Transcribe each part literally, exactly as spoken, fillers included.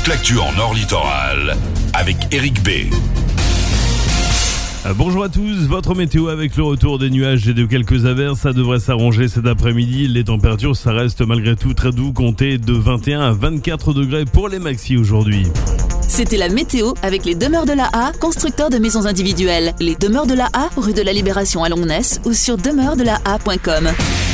l'actu en Nord Littoral avec Eric B. Bonjour à tous, votre météo avec le retour des nuages et de quelques averses, ça devrait s'arranger cet après-midi. Les températures, ça reste malgré tout très doux, comptez de vingt et un à vingt-quatre degrés pour les maxis aujourd'hui. C'était la météo avec les Demeures de la A, constructeurs de maisons individuelles. Les Demeures de la A, rue de la Libération à Longnes ou sur demeures de la a point com.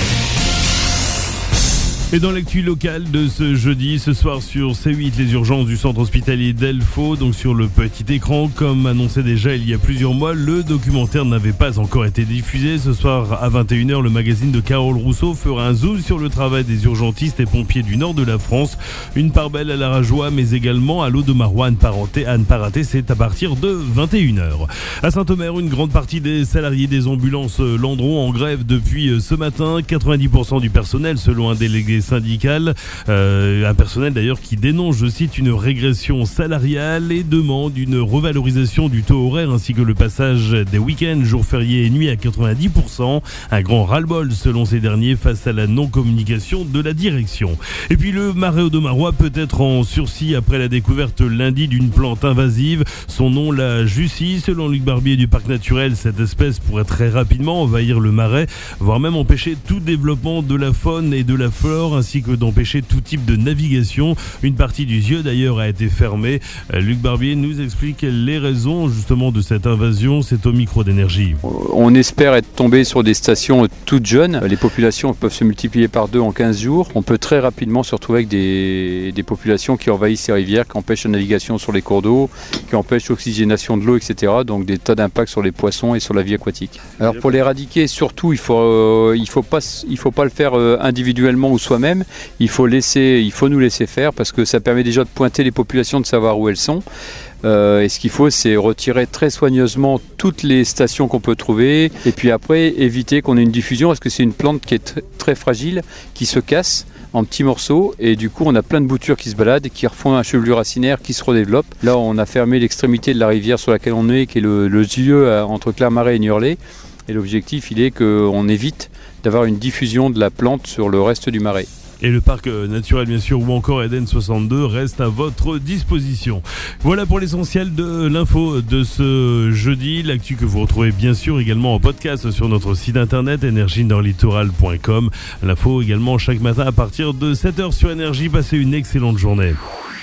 Et dans l'actu locale de ce jeudi, ce soir sur C huit, les urgences du centre hospitalier d'Elfaux, donc sur le petit écran, comme annoncé déjà il y a plusieurs mois, le documentaire n'avait pas encore été diffusé. Ce soir à vingt et une heures, le magazine de Carole Rousseau fera un zoom sur le travail des urgentistes et pompiers du nord de la France. Une part belle à la Rajoie, mais également à l'Audomarois, à ne pas rater, c'est à partir de vingt et une heures. À Saint-Omer, une grande partie des salariés des ambulances Landron en grève depuis ce matin. quatre-vingt-dix pour cent du personnel, selon un délégué syndical, euh, un personnel d'ailleurs qui dénonce, je cite, une régression salariale et demande une revalorisation du taux horaire ainsi que le passage des week-ends, jours fériés et nuits à quatre-vingt-dix pour cent. Un grand ras-le-bol selon ces derniers face à la non-communication de la direction. Et puis le marais audomarois peut être en sursis après la découverte lundi d'une plante invasive. Son nom, la Jussie. Selon Luc Barbier du parc naturel, cette espèce pourrait très rapidement envahir le marais, voire même empêcher tout développement de la faune et de la flore, ainsi que d'empêcher tout type de navigation. Une partie du Zieu d'ailleurs a été fermée. Luc Barbier nous explique les raisons justement de cette invasion. C'est au micro d'énergie. On espère être tombé sur des stations toutes jeunes. Les populations peuvent se multiplier par deux en quinze jours. On peut très rapidement se retrouver avec des, des populations qui envahissent ces rivières, qui empêchent la navigation sur les cours d'eau, qui empêchent l'oxygénation de l'eau, et cetera. Donc des tas d'impacts sur les poissons et sur la vie aquatique. Alors pour l'éradiquer, surtout, il faut, euh, il faut pas, il faut pas le faire euh, individuellement ou soi-même. Il faut, laisser, il faut nous laisser faire parce que ça permet déjà de pointer les populations, de savoir où elles sont. Euh, et ce qu'il faut, c'est retirer très soigneusement toutes les stations qu'on peut trouver et puis après éviter qu'on ait une diffusion parce que c'est une plante qui est t- très fragile, qui se casse en petits morceaux et du coup on a plein de boutures qui se baladent, qui refont un chevelu racinaire qui se redéveloppe. Là on a fermé l'extrémité de la rivière sur laquelle on est, qui est le, le Zieu entre Clermarais et Niorlé. Et l'objectif il est qu'on évite d'avoir une diffusion de la plante sur le reste du marais. Et le parc naturel bien sûr ou encore Eden soixante-deux reste à votre disposition. Voilà pour l'essentiel de l'info de ce jeudi. L'actu que vous retrouvez bien sûr également en podcast sur notre site internet énergie nord littoral point com. L'info également chaque matin à partir de sept heures sur Énergie. Passez une excellente journée.